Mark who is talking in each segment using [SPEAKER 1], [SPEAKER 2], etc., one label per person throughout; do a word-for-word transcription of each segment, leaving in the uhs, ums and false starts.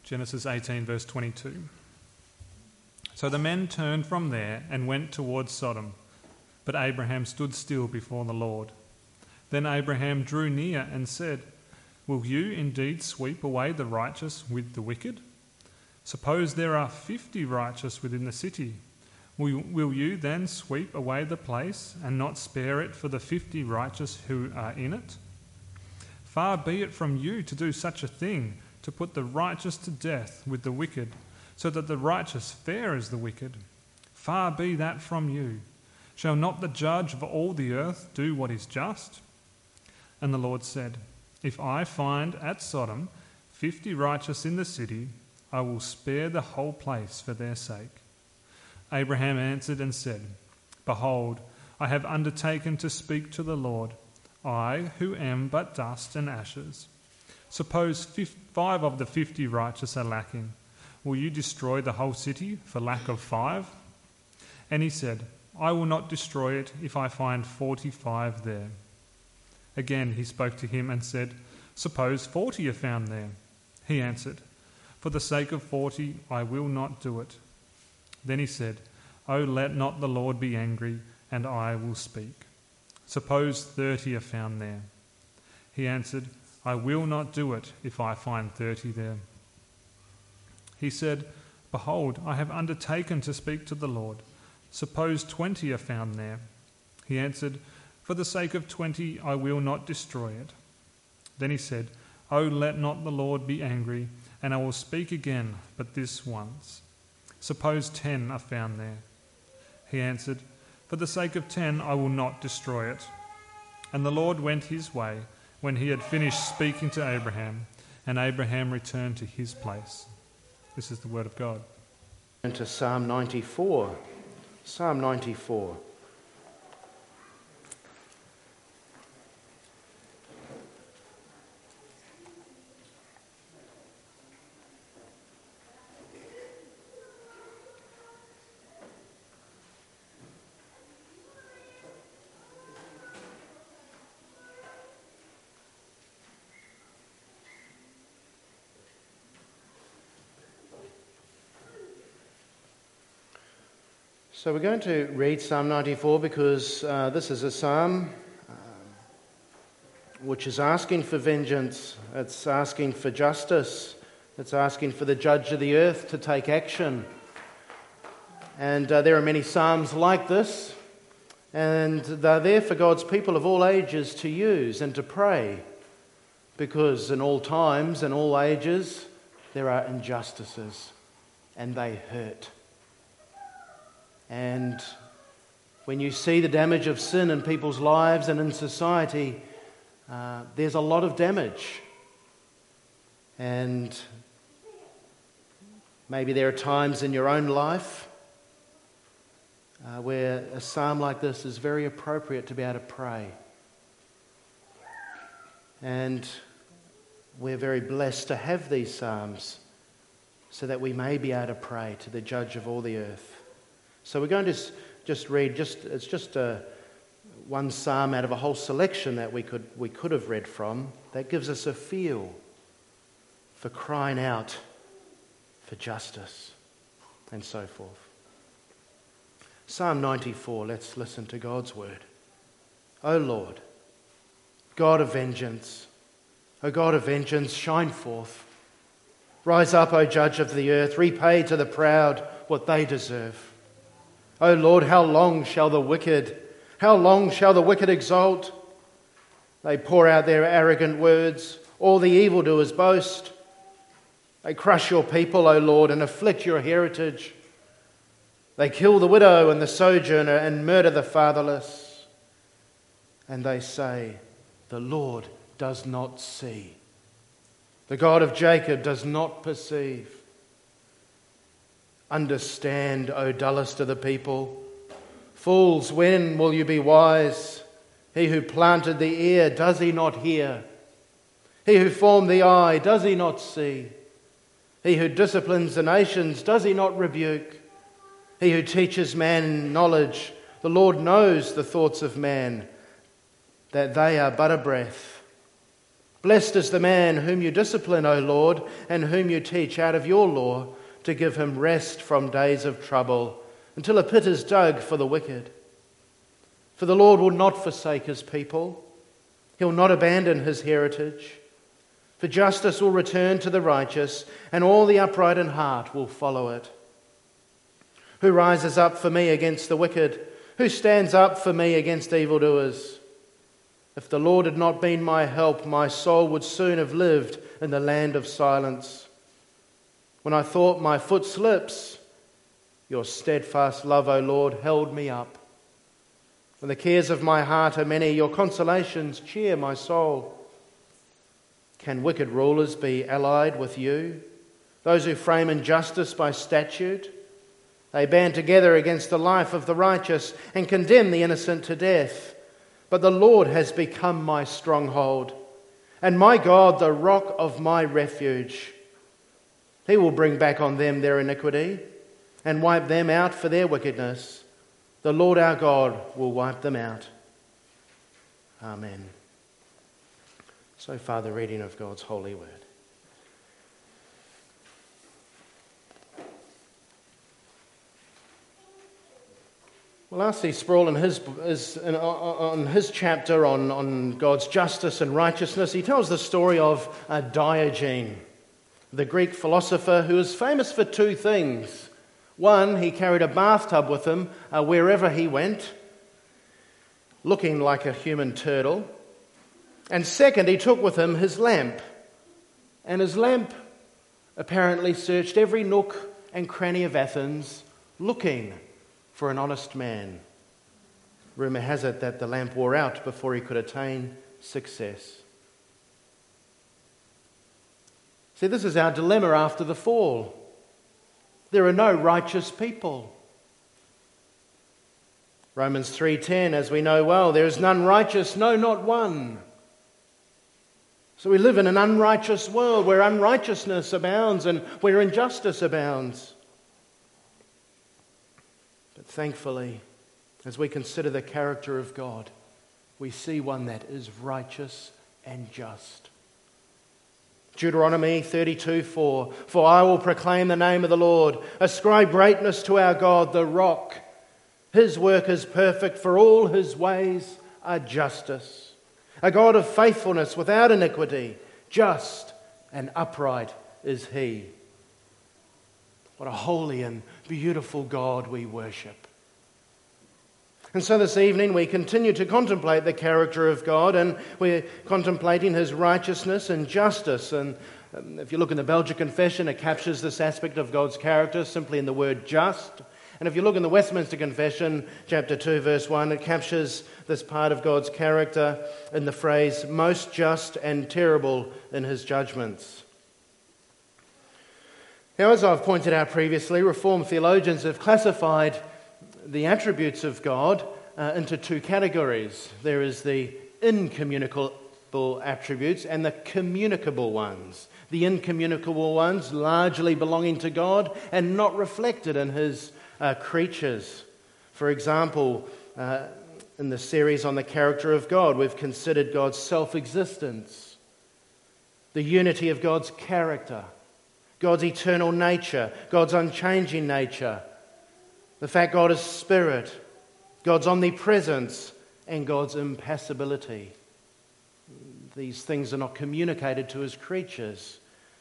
[SPEAKER 1] Genesis eighteen, verse twenty-two. So the men turned from there and went towards Sodom, but Abraham stood still before the Lord. Then Abraham drew near and said, "Will you indeed sweep away the righteous with the wicked? Suppose there are fifty righteous within the city. Will, will you then sweep away the place and not spare it for the fifty righteous who are in it? Far be it from you to do such a thing, to put the righteous to death with the wicked, so that the righteous fare as the wicked. Far be that from you. Shall not the judge of all the earth do what is just?" And the Lord said, "If I find at Sodom fifty righteous in the city, I will spare the whole place for their sake." Abraham answered and said, "Behold, I have undertaken to speak to the Lord, I who am but dust and ashes. Suppose five of the fifty righteous are lacking. Will you destroy the whole city for lack of five?" And he said, "I will not destroy it if I find forty-five there." Again he spoke to him and said, "Suppose forty are found there." He answered, "For the sake of forty I will not do it." Then he said, "Oh, let not the Lord be angry, and I will speak. Suppose thirty are found there." He answered, "I will not do it if I find thirty there." He said, "Behold, I have undertaken to speak to the Lord. Suppose twenty are found there." He answered, "For the sake of twenty I will not destroy it." Then he said, "Oh, let not the Lord be angry, and I will speak again, but this once. Suppose ten are found there." He answered, "For the sake of ten I will not destroy it." And the Lord went his way when he had finished speaking to Abraham, and Abraham returned to his place. This is the word of God.
[SPEAKER 2] Into Psalm ninety-four. Psalm ninety-four. So we're going to read Psalm ninety-four because uh, this is a psalm uh, which is asking for vengeance, it's asking for justice, it's asking for the judge of the earth to take action. And uh, there are many psalms like this, and they're there for God's people of all ages to use and to pray, because in all times and all ages there are injustices and they hurt. And when you see the damage of sin in people's lives and in society, uh, there's a lot of damage. And maybe there are times in your own life uh, where a psalm like this is very appropriate to be able to pray. And we're very blessed to have these psalms so that we may be able to pray to the judge of all the earth. So we're going to just read, just it's just a, one psalm out of a whole selection that we could we could have read from that gives us a feel for crying out for justice and so forth. Psalm ninety-four, let's listen to God's word. O Lord, God of vengeance, O God of vengeance, shine forth. Rise up, O Judge of the earth, repay to the proud what they deserve. O Lord, how long shall the wicked, how long shall the wicked exult? They pour out their arrogant words, all the evildoers boast. They crush your people, O Lord, and afflict your heritage. They kill the widow and the sojourner and murder the fatherless. And they say, the Lord does not see. The God of Jacob does not perceive. Understand, O dullest of the people. Fools, when will you be wise? He who planted the ear, does he not hear? He who formed the eye, does he not see? He who disciplines the nations, does he not rebuke? He who teaches man knowledge, the Lord knows the thoughts of man, that they are but a breath. Blessed is the man whom you discipline, O Lord, and whom you teach out of your law to give him rest from days of trouble, until a pit is dug for the wicked. For the Lord will not forsake his people. He'll not abandon his heritage. For justice will return to the righteous, and all the upright in heart will follow it. Who rises up for me against the wicked? Who stands up for me against evildoers? If the Lord had not been my help, my soul would soon have lived in the land of silence. When I thought my foot slips, your steadfast love, O Lord, held me up. When the cares of my heart are many, your consolations cheer my soul. Can wicked rulers be allied with you? Those who frame injustice by statute? They band together against the life of the righteous and condemn the innocent to death. But the Lord has become my stronghold, and my God, the rock of my refuge. He will bring back on them their iniquity and wipe them out for their wickedness. The Lord our God will wipe them out. Amen. So far, the reading of God's holy word. Well, R C Sproul, in his, is, in, on his chapter on, on God's justice and righteousness, he tells the story of uh, Diogenes, the Greek philosopher who is famous for two things. One, he carried a bathtub with him uh, wherever he went, looking like a human turtle. And second, he took with him his lamp. And his lamp apparently searched every nook and cranny of Athens, looking for an honest man. Rumour has it that the lamp wore out before he could attain success. See, this is our dilemma after the fall. There are no righteous people. Romans three ten, as we know well, there is none righteous, no, not one. So we live in an unrighteous world where unrighteousness abounds and where injustice abounds. But thankfully, as we consider the character of God, we see one that is righteous and just. Deuteronomy thirty-two four, for I will proclaim the name of the Lord, ascribe greatness to our God, the rock. His work is perfect, for all his ways are justice. A God of faithfulness without iniquity, just and upright is he. What a holy and beautiful God we worship. And so this evening we continue to contemplate the character of God, and we're contemplating his righteousness and justice. And if you look in the Belgic Confession, it captures this aspect of God's character simply in the word just. And if you look in the Westminster Confession, chapter two, verse one, it captures this part of God's character in the phrase, most just and terrible in his judgments. Now, as I've pointed out previously, Reformed theologians have classified the attributes of God uh, into two categories. There is the incommunicable attributes and the communicable ones. The incommunicable ones largely belonging to God and not reflected in his uh, creatures. For example, uh, in the series on the character of God, we've considered God's self-existence, the unity of God's character, God's eternal nature, God's unchanging nature, the fact God is spirit, God's omnipresence, and God's impassibility. These things are not communicated to his creatures,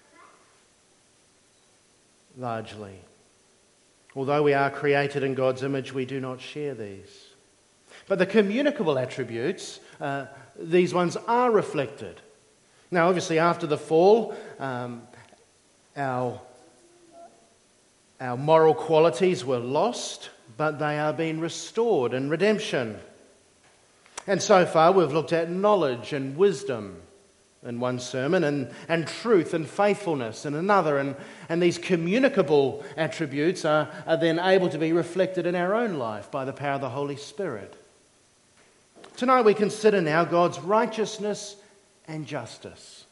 [SPEAKER 2] largely. Although we are created in God's image, we do not share these. But the communicable attributes, uh, these ones are reflected. Now, obviously, after the fall, um, Our, our moral qualities were lost, but they are being restored in redemption. And so far we've looked at knowledge and wisdom in one sermon, and, and truth and faithfulness in another. And, and these communicable attributes are, are then able to be reflected in our own life by the power of the Holy Spirit. Tonight we consider now God's righteousness and justice.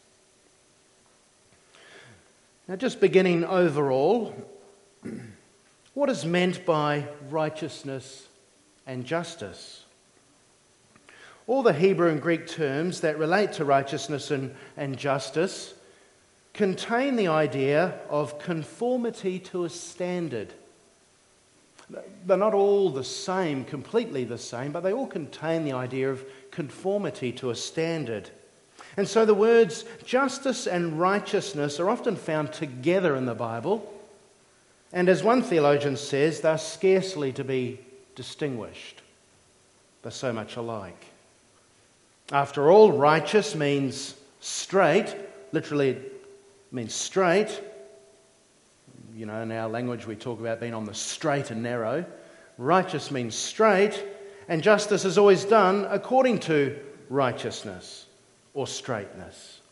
[SPEAKER 2] Now, just beginning overall, what is meant by righteousness and justice? all the Hebrew and Greek terms that relate to righteousness and, and justice contain the idea of conformity to a standard. They're not all the same, completely the same, but they all contain the idea of conformity to a standard. And so the words justice and righteousness are often found together in the Bible. And as one theologian says, they're scarcely to be distinguished. They're so much alike. After all, righteous means straight. Literally, it means straight. You know, in our language we talk about being on the straight and narrow. Righteous means straight, and justice is always done according to righteousness or straightness.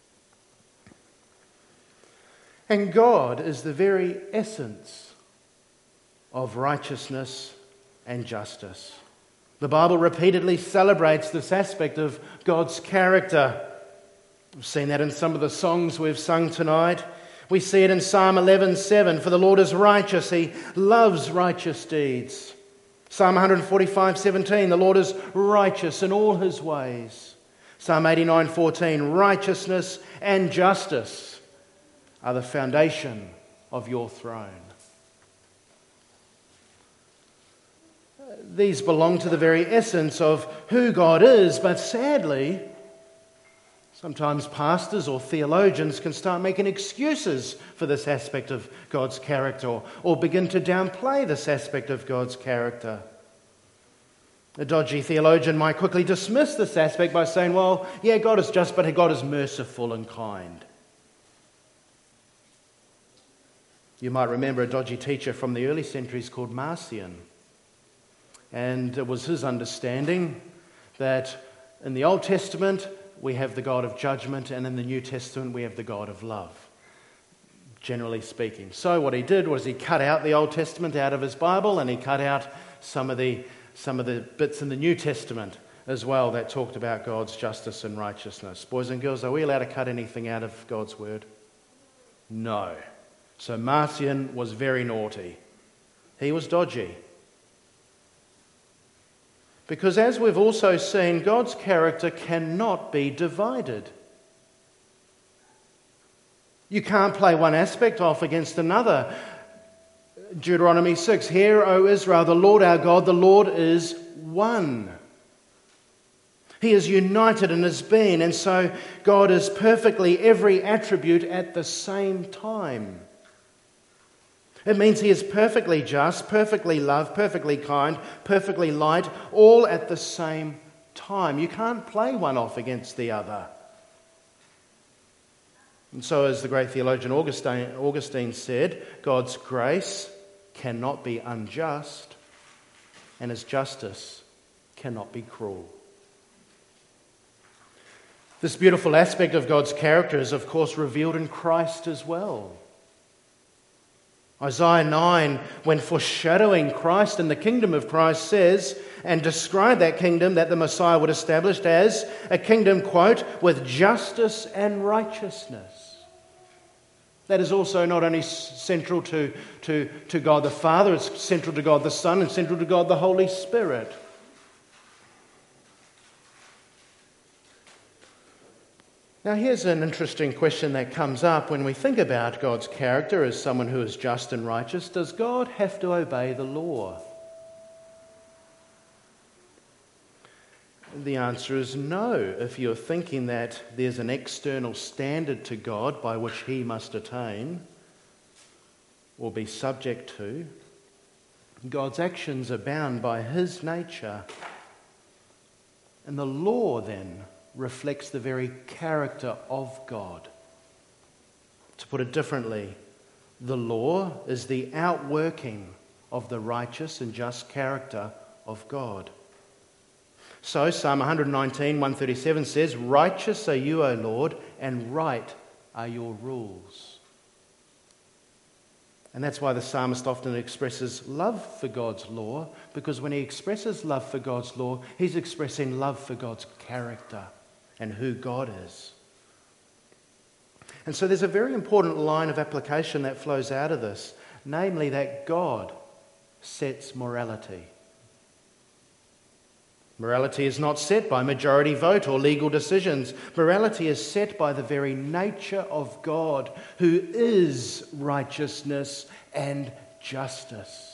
[SPEAKER 2] And God is the very essence of righteousness and justice. The Bible repeatedly celebrates this aspect of God's character. We've seen that in some of the songs we've sung tonight. We see it in Psalm eleven seven, for the Lord is righteous, He loves righteous deeds. Psalm one forty-five seventeen, the Lord is righteous in all His ways. Psalm eighty-nine fourteen, righteousness and justice are the foundation of your throne. These belong to the very essence of who God is, but sadly, sometimes pastors or theologians can start making excuses for this aspect of God's character or, or begin to downplay this aspect of God's character. A dodgy theologian might quickly dismiss this aspect by saying, well, yeah, God is just, but God is merciful and kind. You might remember a dodgy teacher from the early centuries called Marcion. And it was his understanding that in the Old Testament, we have the God of judgment, and in the New Testament we have the God of love, generally speaking. So what he did was he cut out the Old Testament out of his Bible, and he cut out some of the some of the bits in the New Testament as well that talked about God's justice and righteousness. Boys and girls, are we allowed to cut anything out of God's word? No. So Marcion was very naughty. He was dodgy. Because as we've also seen, God's character cannot be divided. You can't play one aspect off against another. Deuteronomy six, hear, O Israel, the Lord our God, the Lord is one. He is united in His being, and so God is perfectly every attribute at the same time. It means He is perfectly just, perfectly loved, perfectly kind, perfectly light, all at the same time. You can't play one off against the other. And so, as the great theologian Augustine, Augustine said, God's grace cannot be unjust, and His justice cannot be cruel. This beautiful aspect of God's character is, of course, revealed in Christ as well. Isaiah nine, when foreshadowing Christ and the kingdom of Christ, says and described that kingdom that the Messiah would establish as a kingdom, quote, with justice and righteousness. That is also not only central to, to, to God the Father, it's central to God the Son and central to God the Holy Spirit. Now here's an interesting question that comes up when we think about God's character as someone who is just and righteous. Does God have to obey the law? The answer is no, if you're thinking that there's an external standard to God by which He must attain or be subject to. God's actions are bound by His nature. And the law then reflects the very character of God. To put it differently, the law is the outworking of the righteous and just character of God. So Psalm one nineteen, one thirty-seven says, righteous are you, O Lord, and right are your rules. And that's why the psalmist often expresses love for God's law, because when he expresses love for God's law, he's expressing love for God's character and who God is. And so there's a very important line of application that flows out of this, namely that God sets morality. Morality is not set by majority vote or legal decisions. Morality is set by the very nature of God, who is righteousness and justice.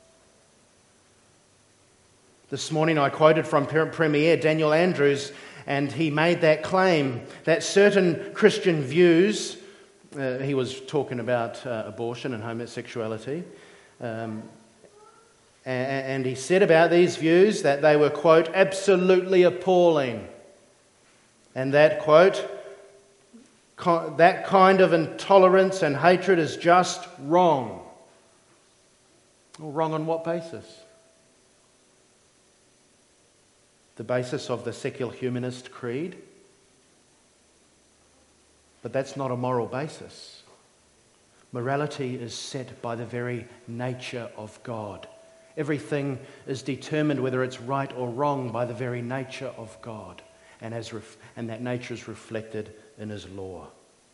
[SPEAKER 2] This morning I quoted from Premier Daniel Andrews, and he made that claim that certain Christian views, uh, he was talking about uh, abortion and homosexuality, um, and he said about these views that they were, quote, absolutely appalling. And that, quote, that kind of intolerance and hatred is just wrong. Well, wrong on what basis? The basis of the secular humanist creed? But that's not a moral basis. Morality is set by the very nature of God. Everything is determined, whether it's right or wrong, by the very nature of God. And, as ref- and that nature is reflected in His law.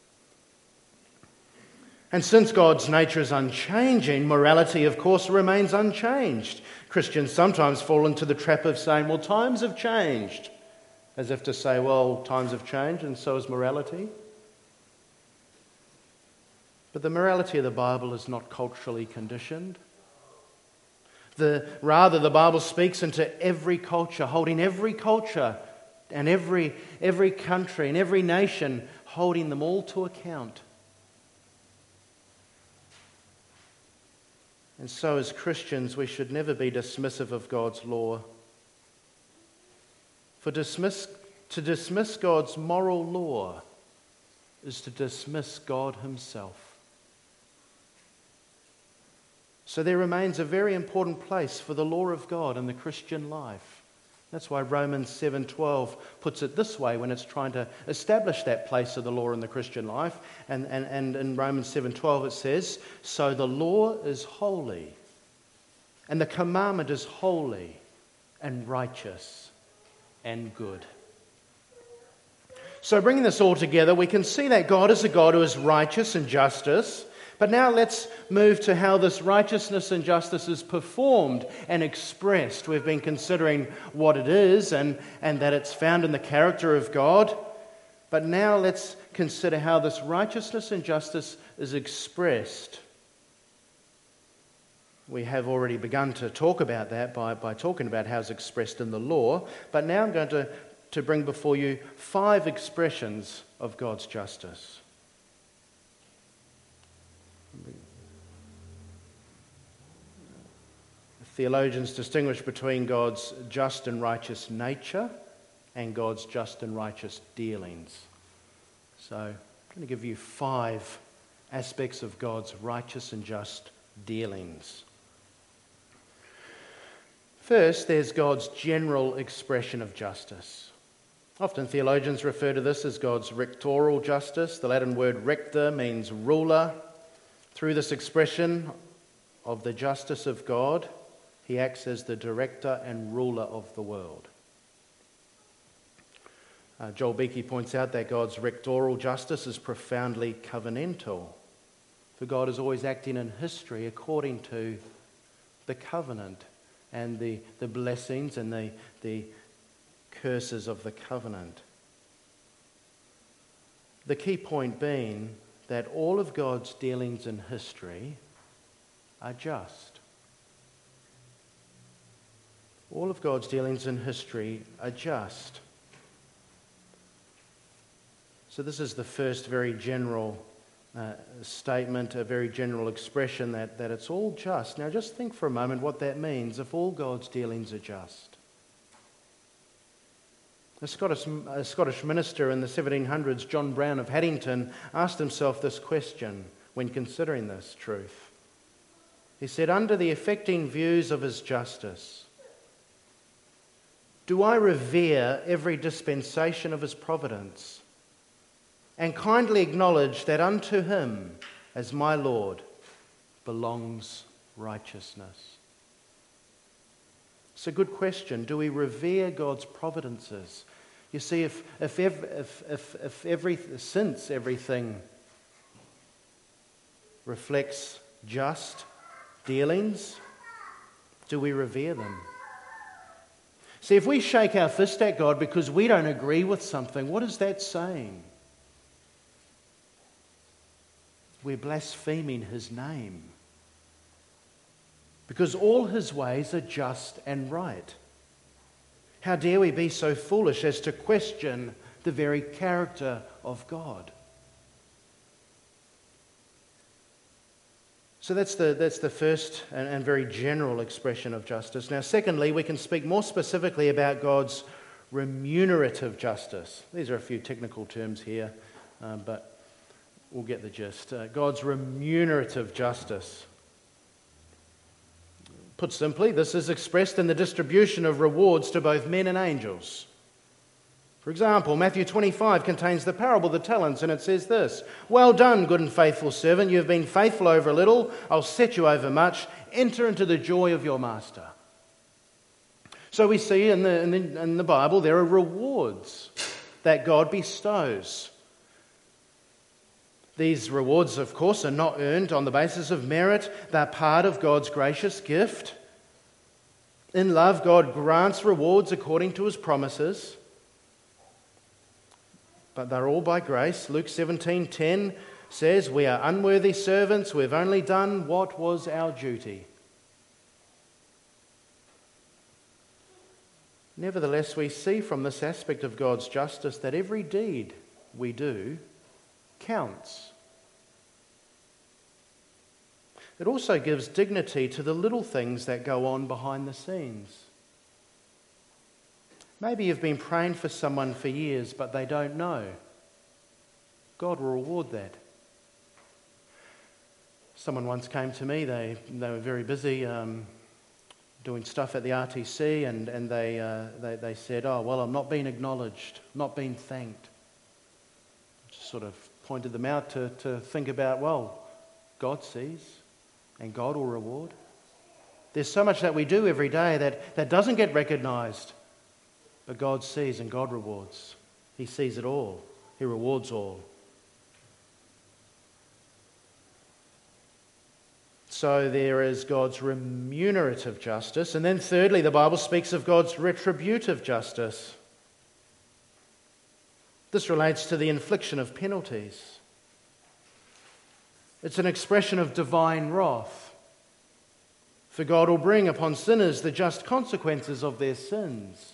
[SPEAKER 2] And since God's nature is unchanging, morality, of course, remains unchanged. Christians sometimes fall into the trap of saying, well, times have changed. As if to say, well, times have changed and so has morality. But the morality of the Bible is not culturally conditioned. The, rather, the Bible speaks into every culture, holding every culture and every, every country and every nation, holding them all to account. And so as Christians, we should never be dismissive of God's law. For dismiss, to dismiss God's moral law is to dismiss God Himself. So there remains a very important place for the law of God in the Christian life. That's why Romans seven twelve puts it this way when it's trying to establish that place of the law in the Christian life. And, and, and in Romans seven twelve it says, so the law is holy, and the commandment is holy and righteous and good. So bringing this all together, we can see that God is a God who is righteous and justice. But now let's move to how this righteousness and justice is performed and expressed. We've been considering what it is and, and that it's found in the character of God. But now let's consider how this righteousness and justice is expressed. We have already begun to talk about that by, by talking about how it's expressed in the law. But now I'm going to, to bring before you five expressions of God's justice. Theologians distinguish between God's just and righteous nature and God's just and righteous dealings. So I'm going to give you five aspects of God's righteous and just dealings. First, there's God's general expression of justice. Often theologians refer to this as God's rectoral justice. The Latin word rector means ruler. Through this expression of the justice of God, He acts as the director and ruler of the world. Uh, Joel Beakey points out that God's rectoral justice is profoundly covenantal. For God is always acting in history according to the covenant and the, the blessings and the, the curses of the covenant. The key point being that all of God's dealings in history are just. All of God's dealings in history are just. So this is the first very general uh, statement, a very general expression that, that it's all just. Now just think for a moment what that means if all God's dealings are just. A Scottish, a Scottish minister in the seventeen hundreds, John Brown of Haddington, asked himself this question when considering this truth. He said, under the affecting views of His justice, do I revere every dispensation of His providence and kindly acknowledge that unto Him, as my Lord, belongs righteousness? It's a good question. Do we revere God's providences? You see, if if if if, if every since everything reflects just dealings, do we revere them? See, if we shake our fist at God because we don't agree with something, what is that saying? We're blaspheming his name. Because all his ways are just and right. How dare we be so foolish as to question the very character of God? So that's the, that's the first and, and very general expression of justice. Now, secondly, we can speak more specifically about God's remunerative justice. These are a few technical terms here, uh, but we'll get the gist. Uh, God's remunerative justice. Put simply, this is expressed in the distribution of rewards to both men and angels. For example, Matthew twenty-five contains the parable of the talents, and it says this: "Well done, good and faithful servant. You have been faithful over a little. I'll set you over much. Enter into the joy of your master." So we see in the, in the, in the Bible there are rewards that God bestows. These rewards, of course, are not earned on the basis of merit. They're part of God's gracious gift. In love, God grants rewards according to his promises. But they're all by grace. Luke seventeen ten says, "We are unworthy servants. We've only done what was our duty." Nevertheless, we see from this aspect of God's justice that every deed we do counts. It also gives dignity to the little things that go on behind the scenes. Maybe you've been praying for someone for years, but they don't know. God will reward that. Someone once came to me, they, they were very busy um, doing stuff at the R T C, and, and they, uh, they, they said, "Oh, well, I'm not being acknowledged, not being thanked." Just sort of pointed them out to, to think about, well, God sees and God will reward. There's so much that we do every day that, that doesn't get recognised. But God sees and God rewards. He sees it all. He rewards all. So there is God's remunerative justice. And then thirdly, the Bible speaks of God's retributive justice. This relates to the infliction of penalties. It's an expression of divine wrath. For God will bring upon sinners the just consequences of their sins.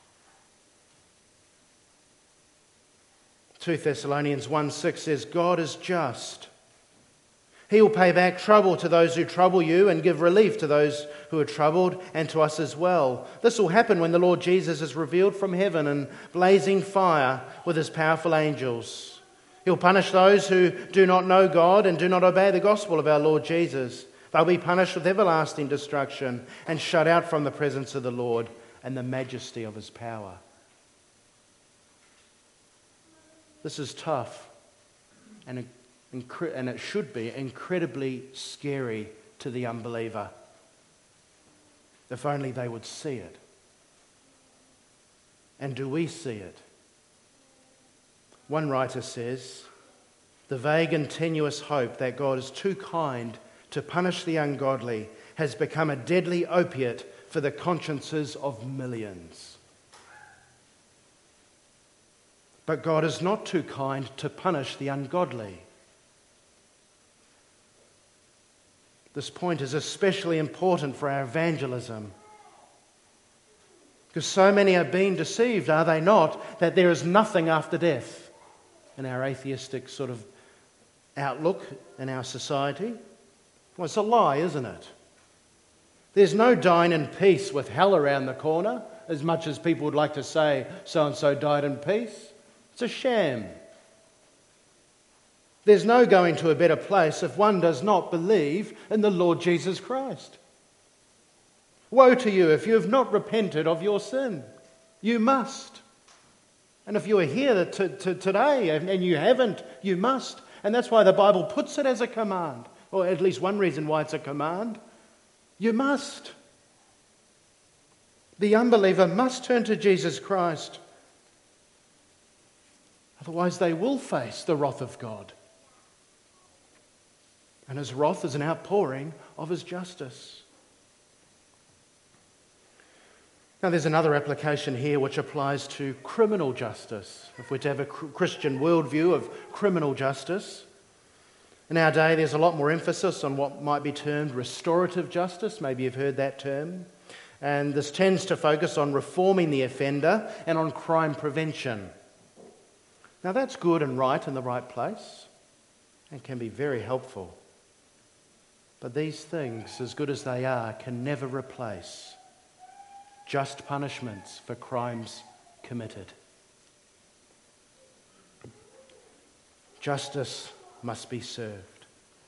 [SPEAKER 2] two Thessalonians one six says, "God is just. He will pay back trouble to those who trouble you and give relief to those who are troubled, and to us as well. This will happen when the Lord Jesus is revealed from heaven in blazing fire with his powerful angels. He'll punish those who do not know God and do not obey the gospel of our Lord Jesus. They'll be punished with everlasting destruction and shut out from the presence of the Lord and the majesty of his power." This is tough, and, incre- and it should be incredibly scary to the unbeliever. If only they would see it. And do we see it? One writer says, "The vague and tenuous hope that God is too kind to punish the ungodly has become a deadly opiate for the consciences of millions." But God is not too kind to punish the ungodly. This point is especially important for our evangelism. Because so many are being deceived, are they not, that there is nothing after death in our atheistic sort of outlook in our society. Well, it's a lie, isn't it? There's no dying in peace with hell around the corner, as much as people would like to say so-and-so died in peace. It's a sham. There's no going to a better place if one does not believe in the Lord Jesus Christ. Woe to you if you have not repented of your sin. You must. And if you are here to, to, today and you haven't, you must. And that's why the Bible puts it as a command. Or at least one reason why it's a command. You must. The unbeliever must turn to Jesus Christ. Otherwise they will face the wrath of God. And his wrath is an outpouring of his justice. Now there's another application here which applies to criminal justice. If we're to have a Christian worldview of criminal justice, in our day there's a lot more emphasis on what might be termed restorative justice. Maybe you've heard that term. And this tends to focus on reforming the offender and on crime prevention. Now that's good and right in the right place and can be very helpful. But these things, as good as they are, can never replace just punishments for crimes committed. Justice must be served.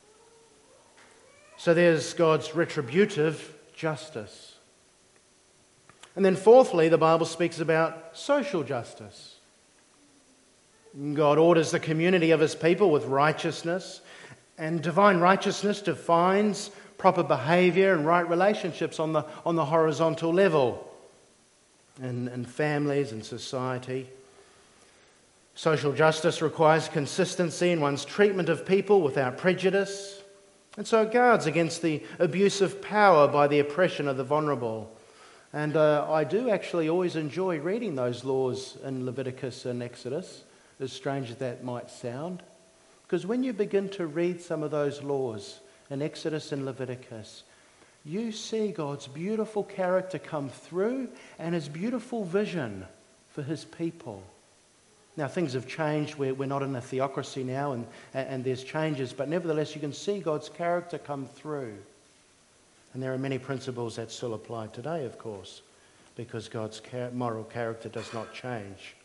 [SPEAKER 2] So there's God's retributive justice. And then fourthly, the Bible speaks about social justice. God orders the community of his people with righteousness, and divine righteousness defines proper behaviour and right relationships on the, on the horizontal level in, in families and society. Social justice requires consistency in one's treatment of people without prejudice, and so it guards against the abuse of power by the oppression of the vulnerable. And uh, I do actually always enjoy reading those laws in Leviticus and Exodus, as strange as that might sound. Because when you begin to read some of those laws in Exodus and Leviticus, you see God's beautiful character come through and his beautiful vision for his people. Now things have changed. We're, we're not in a theocracy now and, and there's changes, but nevertheless you can see God's character come through. And there are many principles that still apply today, of course, because God's moral character does not change.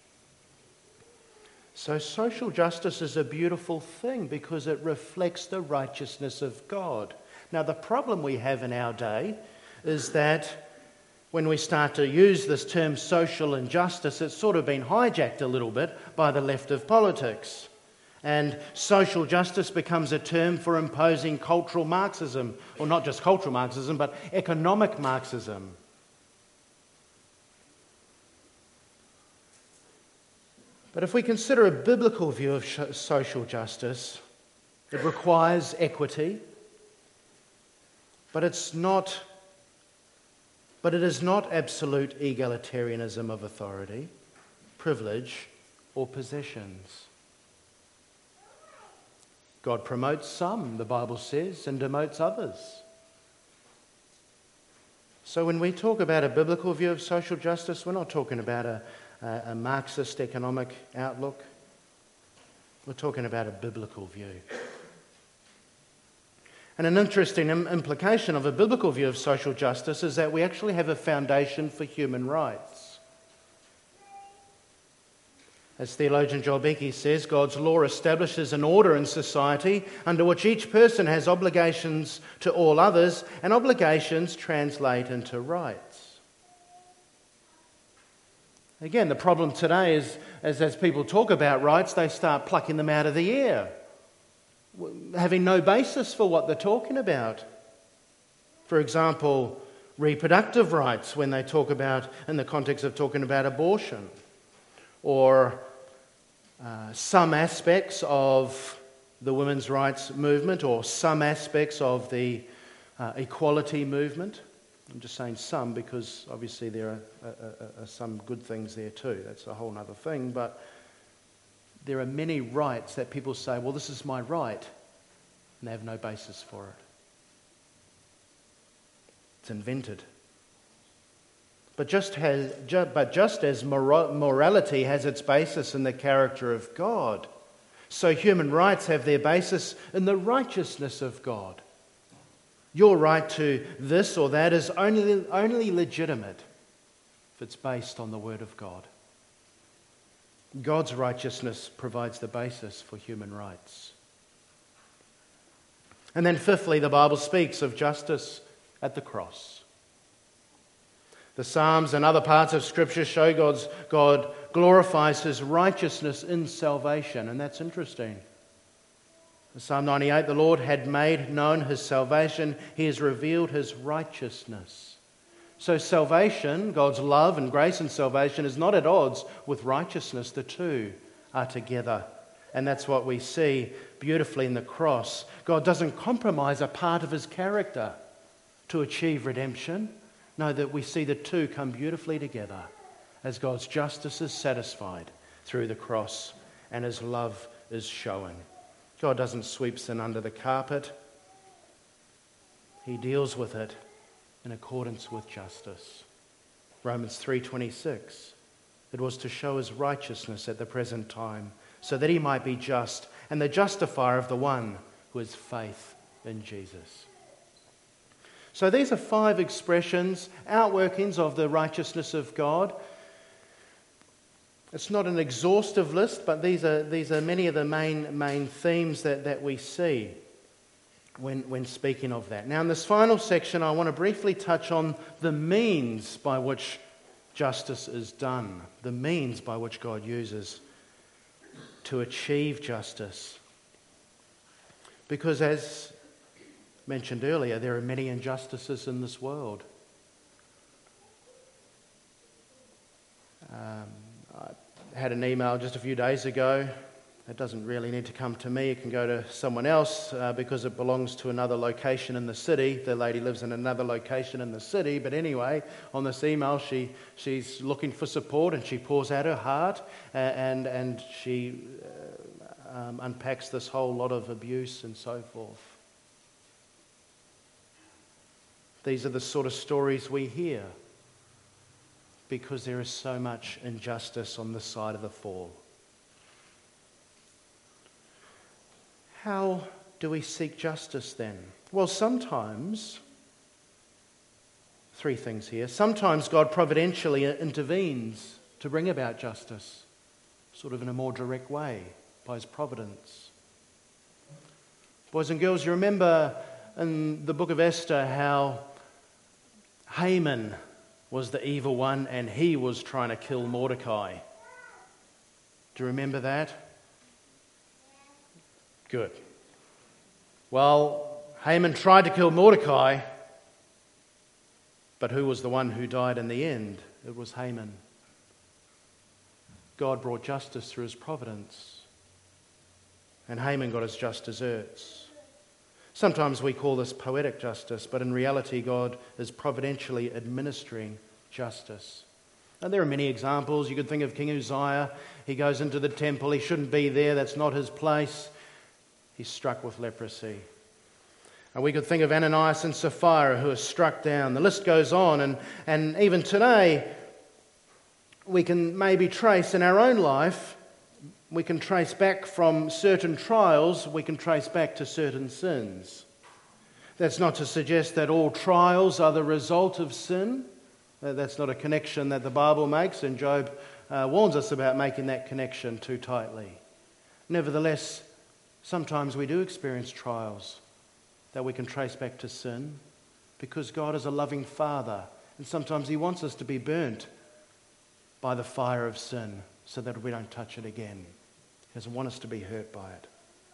[SPEAKER 2] So social justice is a beautiful thing because it reflects the righteousness of God. Now the problem we have in our day is that when we start to use this term social injustice, it's sort of been hijacked a little bit by the left of politics. And social justice becomes a term for imposing cultural Marxism, or not just cultural Marxism, but economic Marxism. But if we consider a biblical view of social justice, it requires equity, but it's not, but it is not absolute egalitarianism of authority, privilege, or possessions. God promotes some, the Bible says, and demotes others. So when we talk about a biblical view of social justice, we're not talking about a, a, a Marxist economic outlook. We're talking about a biblical view. And an interesting im- implication of a biblical view of social justice is that we actually have a foundation for human rights. As theologian Joel Beeke says, God's law establishes an order in society under which each person has obligations to all others, and obligations translate into rights. Again, the problem today is, is as people talk about rights, they start plucking them out of the air, having no basis for what they're talking about. For example, reproductive rights when they talk about, in the context of talking about abortion, or Uh, some aspects of the women's rights movement, or some aspects of the uh, equality movement. I'm just saying some because obviously there are, uh, uh, some good things there too. That's a whole other thing. But there are many rights that people say, well, this is my right, and they have no basis for it. It's invented. But just, has, ju- but just as mor- morality has its basis in the character of God, so human rights have their basis in the righteousness of God. Your right to this or that is only, only legitimate if it's based on the Word of God. God's righteousness provides the basis for human rights. And then fifthly, the Bible speaks of justice at the cross. The Psalms and other parts of Scripture show God's, God glorifies his righteousness in salvation, and that's interesting. In Psalm ninety-eight, the Lord had made known his salvation. He has revealed his righteousness. So salvation, God's love and grace and salvation, is not at odds with righteousness. The two are together. And that's what we see beautifully in the cross. God doesn't compromise a part of his character to achieve redemption. No, that we see the two come beautifully together as God's justice is satisfied through the cross and His love is shown. God doesn't sweep sin under the carpet. He deals with it in accordance with justice. Romans three twenty-six. It was to show His righteousness at the present time, so that He might be just and the justifier of the one who has faith in Jesus. So these are five expressions, outworkings of the righteousness of God. It's not an exhaustive list, but these are these are many of the main main themes that, that we see when, when speaking of that. Now in this final section, I want to briefly touch on the means by which justice is done, the means by which God uses to achieve justice. Because as mentioned earlier, there are many injustices in this world. Um, I had an email just a few days ago. It doesn't really need to come to me. It can go to someone else uh, because it belongs to another location in the city. The lady lives in another location in the city. But anyway, on this email, she she's looking for support and she pours out her heart uh, and, and she uh, um, unpacks this whole lot of abuse and so forth. These are the sort of stories we hear because there is so much injustice on the side of the fall. How do we seek justice then? Well, sometimes, three things here. Sometimes God providentially intervenes to bring about justice, sort of in a more direct way, by His providence. Boys and girls, you remember in the book of Esther how Haman was the evil one and he was trying to kill Mordecai. Do you remember that? Good. Well, Haman tried to kill Mordecai, but who was the one who died in the end? It was Haman. God brought justice through His providence, and Haman got his just deserts. Sometimes we call this poetic justice, but in reality God is providentially administering justice. And there are many examples. You could think of King Uzziah. He goes into the temple. He shouldn't be there. That's not his place. He's struck with leprosy. And we could think of Ananias and Sapphira who are struck down. The list goes on. And, and even today, we can maybe trace in our own life, we can trace back from certain trials, we can trace back to certain sins. That's not to suggest that all trials are the result of sin. That's not a connection that the Bible makes, and Job uh, warns us about making that connection too tightly. Nevertheless, sometimes we do experience trials that we can trace back to sin because God is a loving Father, and sometimes He wants us to be burnt by the fire of sin so that we don't touch it again. He doesn't want us to be hurt by it.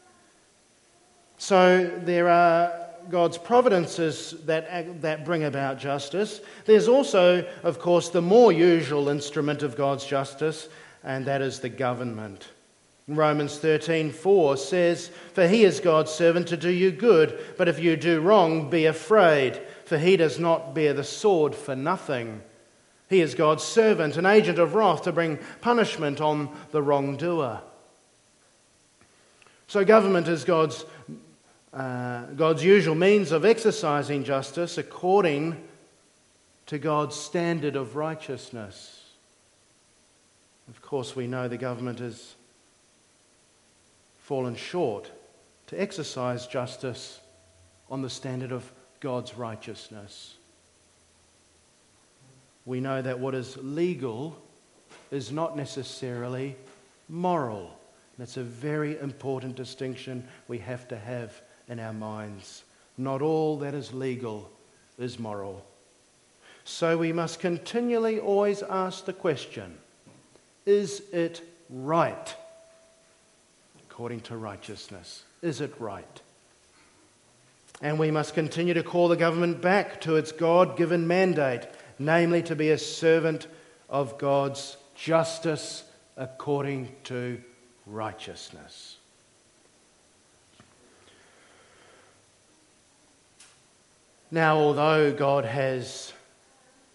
[SPEAKER 2] So there are God's providences that, that bring about justice. There's also, of course, the more usual instrument of God's justice, and that is the government. Romans thirteen four says, "For He is God's servant to do you good, but if you do wrong, be afraid, for He does not bear the sword for nothing. He is God's servant, an agent of wrath to bring punishment on the wrongdoer." So government is God's uh, God's usual means of exercising justice according to God's standard of righteousness. Of course, we know the government has fallen short to exercise justice on the standard of God's righteousness. We know that what is legal is not necessarily moral. That's a very important distinction we have to have in our minds. Not all that is legal is moral. So we must continually always ask the question, is it right? According to righteousness, is it right? And we must continue to call the government back to its God-given mandate, namely to be a servant of God's justice according to righteousness. Now, although God has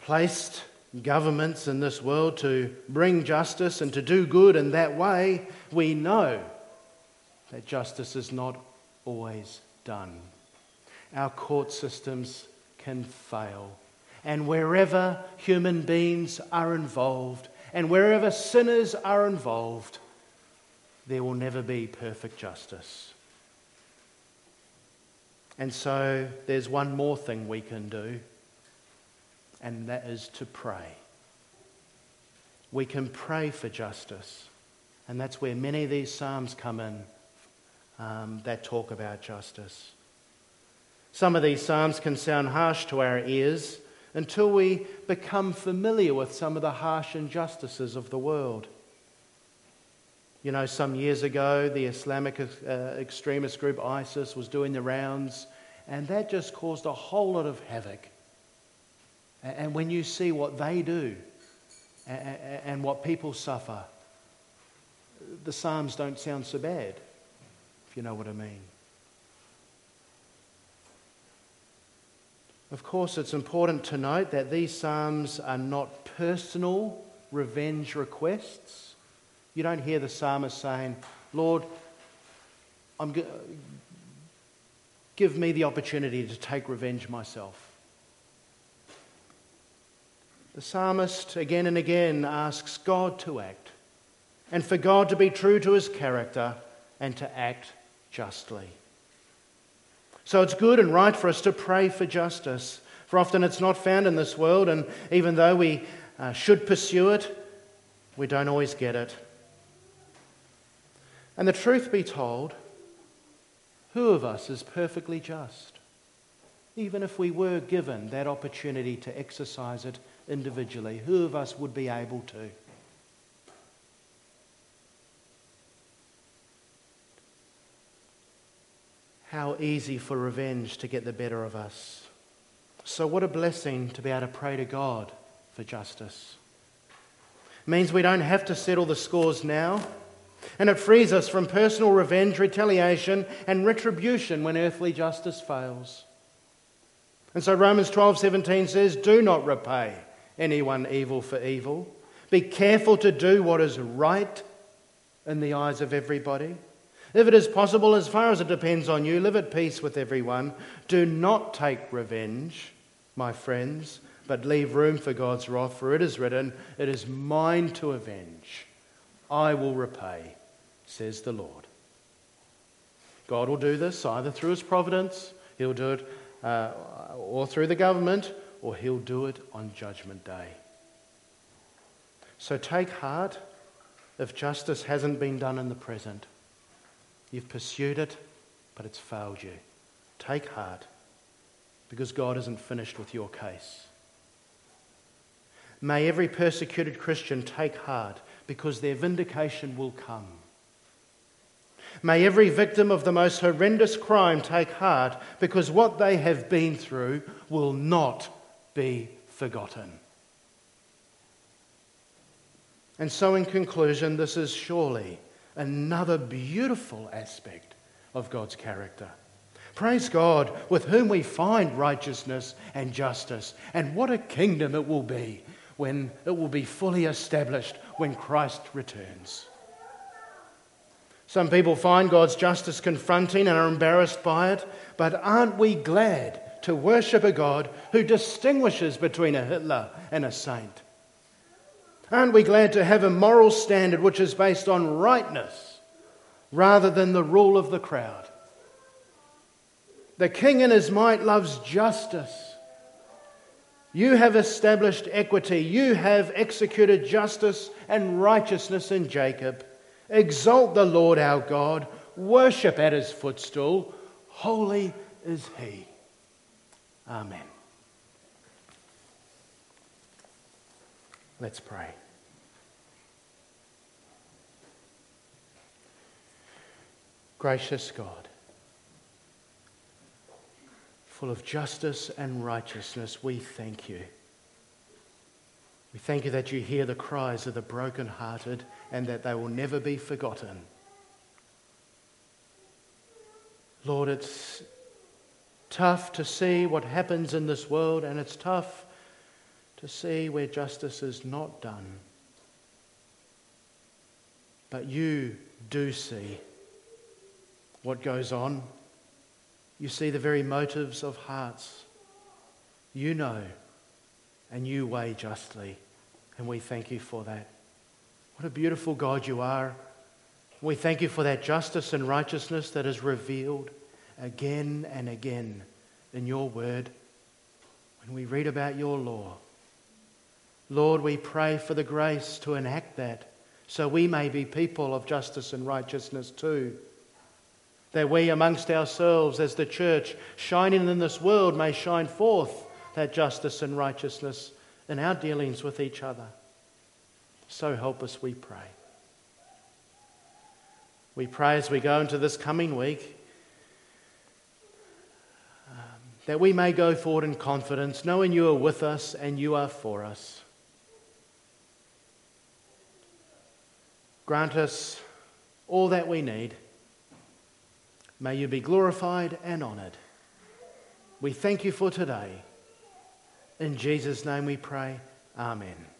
[SPEAKER 2] placed governments in this world to bring justice and to do good in that way, we know that justice is not always done. Our court systems can fail. And wherever human beings are involved, and wherever sinners are involved, there will never be perfect justice. And so there's one more thing we can do, and that is to pray. We can pray for justice, and that's where many of these psalms come in um, that talk about justice. Some of these psalms can sound harsh to our ears until we become familiar with some of the harsh injustices of the world. You know, some years ago, the Islamic uh, extremist group ISIS was doing the rounds, and that just caused a whole lot of havoc. And when you see what they do and what people suffer, the Psalms don't sound so bad, if you know what I mean. Of course, it's important to note that these Psalms are not personal revenge requests. You don't hear the psalmist saying, Lord, I'm go- give me the opportunity to take revenge myself. The psalmist again and again asks God to act, and for God to be true to his character and to act justly. So it's good and right for us to pray for justice, for often it's not found in this world, and even though we uh, should pursue it, we don't always get it. And the truth be told, who of us is perfectly just? Even if we were given that opportunity to exercise it individually, who of us would be able to? How easy for revenge to get the better of us. So what a blessing to be able to pray to God for justice. It means we don't have to settle the scores now, and it frees us from personal revenge, retaliation, and retribution when earthly justice fails. And so Romans twelve seventeen says, do not repay anyone evil for evil. Be careful to do what is right in the eyes of everybody. If it is possible, as far as it depends on you, live at peace with everyone. Do not take revenge, my friends, but leave room for God's wrath, for it is written, it is mine to avenge. I will repay, says the Lord. God will do this either through his providence, he'll do it, uh, or through the government, or he'll do it on Judgment Day. So take heart if justice hasn't been done in the present. You've pursued it, but it's failed you. Take heart, because God isn't finished with your case. May every persecuted Christian take heart, because their vindication will come. May every victim of the most horrendous crime take heart, because what they have been through will not be forgotten. And so in conclusion, this is surely another beautiful aspect of God's character. Praise God, with whom we find righteousness and justice. And what a kingdom it will be when it will be fully established when Christ returns. Some people find God's justice confronting and are embarrassed by it, but aren't we glad to worship a God who distinguishes between a Hitler and a saint? Aren't we glad to have a moral standard which is based on rightness rather than the rule of the crowd? The King in his might loves justice. You have established equity. You have executed justice and righteousness in Jacob. Exalt the Lord our God. Worship at his footstool. Holy is he. Amen. Let's pray. Gracious God, full of justice and righteousness, we thank you. We thank you that you hear the cries of the brokenhearted and that they will never be forgotten. Lord, it's tough to see what happens in this world, and it's tough to to see where justice is not done. But you do see what goes on. You see the very motives of hearts. You know, and you weigh justly, and we thank you for that. What a beautiful God you are. We thank you for that justice and righteousness that is revealed again and again in your word when we read about your law. Lord, we pray for the grace to enact that so we may be people of justice and righteousness too. That we amongst ourselves as the church, shining in this world, may shine forth that justice and righteousness in our dealings with each other. So help us, we pray. We pray as we go into this coming week um, that we may go forward in confidence, knowing you are with us and you are for us. Grant us all that we need. May you be glorified and honoured. We thank you for today. In Jesus' name we pray. Amen.